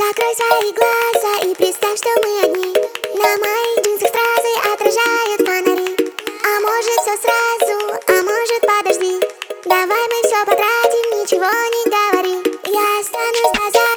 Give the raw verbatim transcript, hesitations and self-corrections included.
Закрой свои глаза и представь, что мы одни. На моих джинсах стразы отражают фонари. А может все сразу, а может подожди. Давай мы все потратим, ничего не говори. Я останусь до завтра.